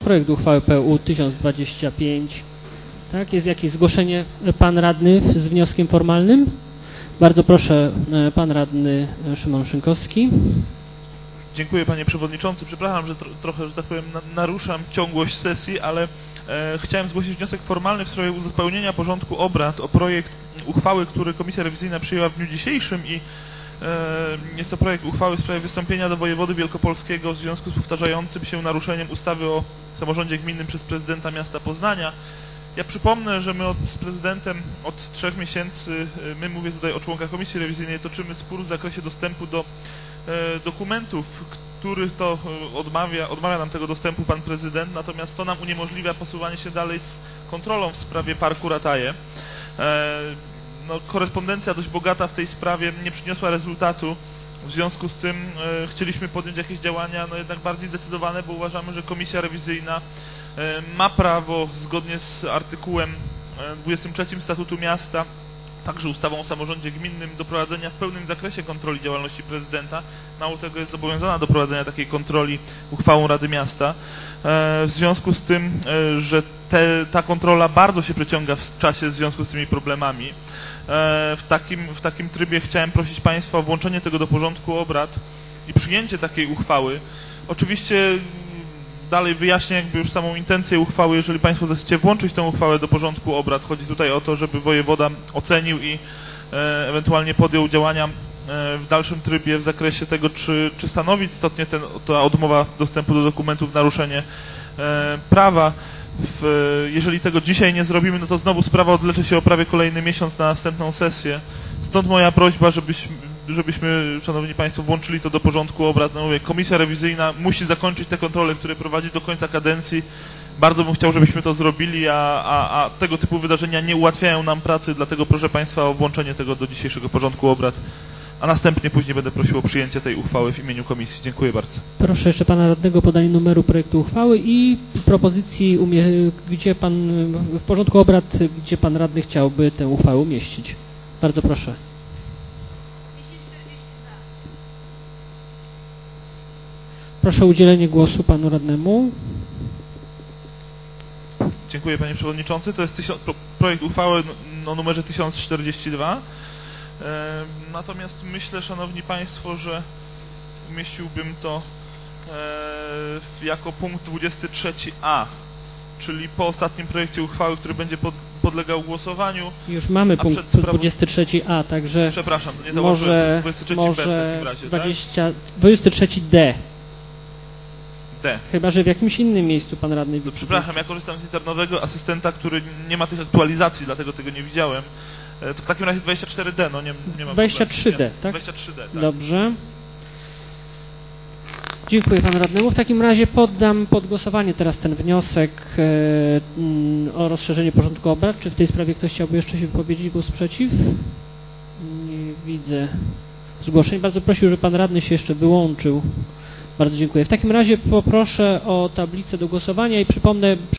projekt uchwały PU 1025. Tak, jest jakieś zgłoszenie, pan radny z wnioskiem formalnym? Bardzo proszę, pan radny Szymon Szynkowski. Dziękuję, panie przewodniczący. Przepraszam, że trochę, że tak powiem, naruszam ciągłość sesji, ale chciałem zgłosić wniosek formalny w sprawie uzupełnienia porządku obrad o projekt uchwały, który Komisja Rewizyjna przyjęła w dniu dzisiejszym i jest to projekt uchwały w sprawie wystąpienia do wojewody wielkopolskiego w związku z powtarzającym się naruszeniem ustawy o samorządzie gminnym przez prezydenta miasta Poznania. Ja przypomnę, że my z prezydentem od 3 miesięcy, mówię tutaj o członkach Komisji Rewizyjnej, toczymy spór w zakresie dostępu do dokumentów, których to odmawia nam tego dostępu pan prezydent, natomiast to nam uniemożliwia posuwanie się dalej z kontrolą w sprawie parku Rataje. No, korespondencja dość bogata w tej sprawie nie przyniosła rezultatu, w związku z tym chcieliśmy podjąć jakieś działania jednak bardziej zdecydowane, bo uważamy, że Komisja Rewizyjna ma prawo zgodnie z artykułem 23 Statutu Miasta, także ustawą o samorządzie gminnym, do prowadzenia w pełnym zakresie kontroli działalności prezydenta. Mało tego, jest zobowiązana do prowadzenia takiej kontroli uchwałą Rady Miasta. W związku z tym, że ta kontrola bardzo się przeciąga w czasie w związku z tymi problemami, w takim trybie chciałem prosić Państwa o włączenie tego do porządku obrad i przyjęcie takiej uchwały. Oczywiście dalej wyjaśnię jakby już samą intencję uchwały, jeżeli Państwo zechcecie włączyć tę uchwałę do porządku obrad. Chodzi tutaj o to, żeby wojewoda ocenił i ewentualnie podjął działania w dalszym trybie w zakresie tego, czy stanowi istotnie ta odmowa dostępu do dokumentów naruszenie prawa. Jeżeli tego dzisiaj nie zrobimy, no to znowu sprawa odleczy się o prawie kolejny miesiąc na następną sesję. Stąd moja prośba, żebyśmy, szanowni państwo, włączyli to do porządku obrad. No mówię, Komisja Rewizyjna musi zakończyć te kontrole, które prowadzi do końca kadencji. Bardzo bym chciał, żebyśmy to zrobili, a tego typu wydarzenia nie ułatwiają nam pracy, dlatego proszę państwa o włączenie tego do dzisiejszego porządku obrad, a następnie później będę prosił o przyjęcie tej uchwały w imieniu komisji. Dziękuję bardzo. Proszę jeszcze pana radnego o podanie numeru projektu uchwały i propozycji, gdzie pan, w porządku obrad, gdzie pan radny chciałby tę uchwałę umieścić. Bardzo proszę. Proszę o udzielenie głosu panu radnemu. Dziękuję, panie przewodniczący. To jest projekt uchwały o numerze 1042. Natomiast myślę, szanowni państwo, że umieściłbym to jako punkt 23a, czyli po ostatnim projekcie uchwały, który będzie podlegał głosowaniu. Już mamy punkt 23a, także przepraszam, nie może 23b w takim razie, 23d. D. Chyba że w jakimś innym miejscu pan radny widzi. Przepraszam, ja korzystam z internowego asystenta, który nie ma tych aktualizacji, dlatego tego nie widziałem. To w takim razie 24D, no nie ma 23D, tak? 23D, tak. Dobrze. Dziękuję panu radnemu. W takim razie poddam pod głosowanie teraz ten wniosek o rozszerzenie porządku obrad. Czy w tej sprawie ktoś chciałby jeszcze się wypowiedzieć? Głos przeciw? Nie widzę zgłoszeń. Bardzo prosił, żeby pan radny się jeszcze wyłączył. Bardzo dziękuję. W takim razie poproszę o tablicę do głosowania i przypomnę